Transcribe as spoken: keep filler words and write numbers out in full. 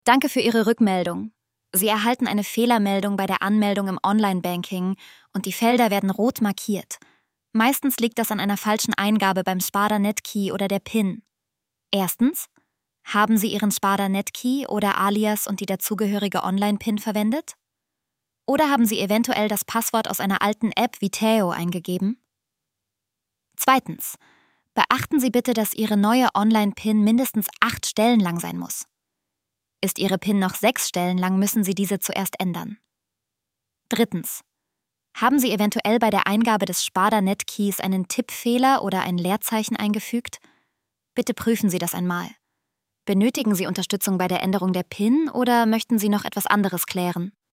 Danke für Ihre Rückmeldung. Sie erhalten eine Fehlermeldung bei der Anmeldung im Online-Banking und die Felder werden rot markiert. Meistens liegt das an einer falschen Eingabe beim Sparda-Netkey oder der PIN. Erstens: Haben Sie Ihren Sparda-Netkey oder Alias und die dazugehörige Online-PIN verwendet? Oder haben Sie eventuell das Passwort aus einer alten App wie Theo eingegeben? Zweitens: Beachten Sie bitte, dass Ihre neue Online-PIN mindestens acht Stellen lang sein muss. Ist Ihre PIN noch sechs Stellen lang, müssen Sie diese zuerst ändern. Drittens: Haben Sie eventuell bei der Eingabe des Sparda-Netkeys einen Tippfehler oder ein Leerzeichen eingefügt? Bitte prüfen Sie das einmal. Benötigen Sie Unterstützung bei der Änderung der PIN oder möchten Sie noch etwas anderes klären?